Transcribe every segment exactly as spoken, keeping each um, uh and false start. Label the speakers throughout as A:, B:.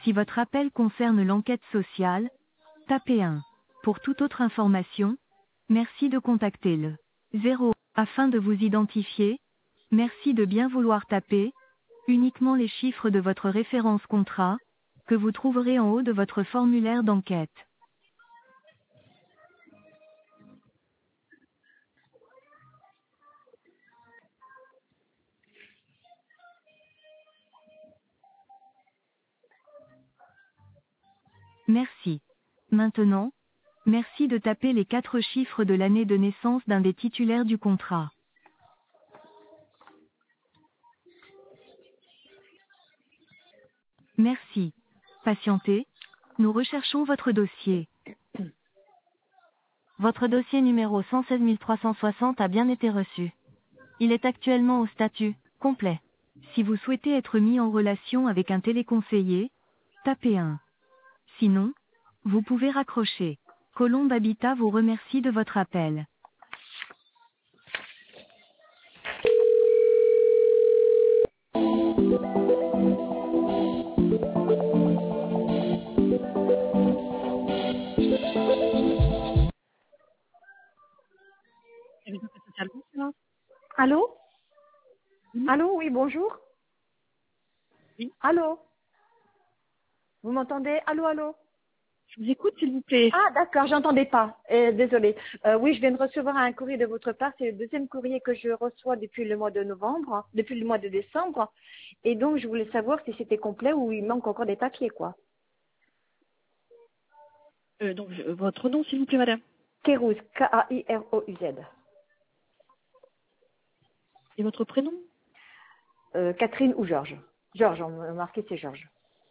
A: Si votre appel concerne l'enquête sociale, tapez un. Pour toute autre information, merci de contacter le zéro. Afin de vous identifier, merci de bien vouloir taper uniquement les chiffres de votre référence contrat, que vous trouverez en haut de votre formulaire d'enquête. Merci. Maintenant, merci de taper les quatre chiffres de l'année de naissance d'un des titulaires du contrat. Merci. Patientez, nous recherchons votre dossier. Votre dossier numéro cent seize mille trois cent soixante a bien été reçu. Il est actuellement au statut complet. Si vous souhaitez être mis en relation avec un téléconseiller, tapez un. Sinon, vous pouvez raccrocher. Colombe Habitat vous remercie de votre appel.
B: Allô?
C: Oui,
B: Allô, oui, bonjour.
C: oui.
B: Allô? Vous m'entendez? Allô, allô?
C: Je vous écoute, s'il vous plaît.
B: Ah, d'accord, j'entendais pas. Euh, désolée. Euh, oui, je viens de recevoir un courrier de votre part. C'est le deuxième courrier que je reçois depuis le mois de novembre, hein, depuis le mois de décembre. Et donc, je voulais savoir si c'était complet ou il manque encore des papiers, quoi.
C: Euh, donc, je- votre nom, s'il vous plaît, madame.
B: Kérouz, K A I R O U Z.
C: Et votre prénom?
B: Euh, Catherine ou Georges? Georges, on m'a marqué c'est Georges.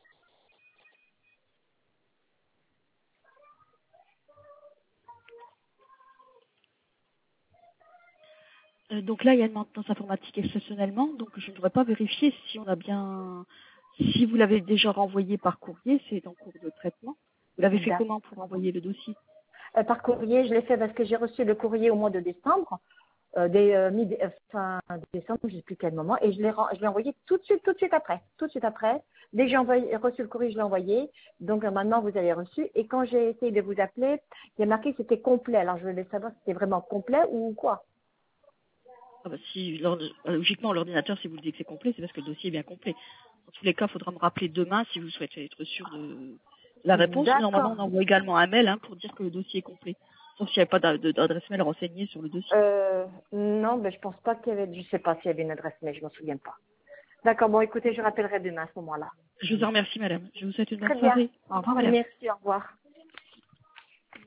C: Euh, donc là, il y a une maintenance informatique exceptionnellement, donc je ne devrais pas vérifier si on a bien... Si vous l'avez déjà renvoyé par courrier, c'est en cours de traitement. Vous l'avez fait
B: D'accord.
C: comment pour envoyer le dossier?
B: Euh, par courrier, je l'ai fait parce que j'ai reçu le courrier au mois de décembre, euh, des, euh, mi- euh, fin décembre, je ne sais plus quel moment, et je l'ai ren- je l'ai envoyé tout de suite, tout de suite après, tout de suite après. Dès que j'ai envoyé- reçu le courrier, je l'ai envoyé. Donc euh, maintenant, vous avez reçu. Et quand j'ai essayé de vous appeler, il y a marqué que c'était complet. Alors je voulais savoir si c'était vraiment complet ou quoi.
C: Ah bah, si, l'ord- euh, logiquement, l'ordinateur, si vous le dites que c'est complet, c'est parce que le dossier est bien complet. Dans tous les cas, il faudra me rappeler demain si vous souhaitez être sûr de la réponse. Normalement,
B: D'accord.
C: on envoie également un mail hein, pour dire que le dossier est complet. Sauf s'il n'y avait pas d'a- de- d'adresse mail renseignée sur le dossier.
B: Euh, non, ben, je pense pas qu'il y avait, je sais pas s'il y avait une adresse, mais je m'en souviens pas. D'accord, bon, écoutez, je rappellerai demain à ce moment-là.
C: Je vous en remercie, madame. Je vous souhaite une bonne
B: Très bien.
C: soirée. Au revoir, madame.
B: Merci, au revoir.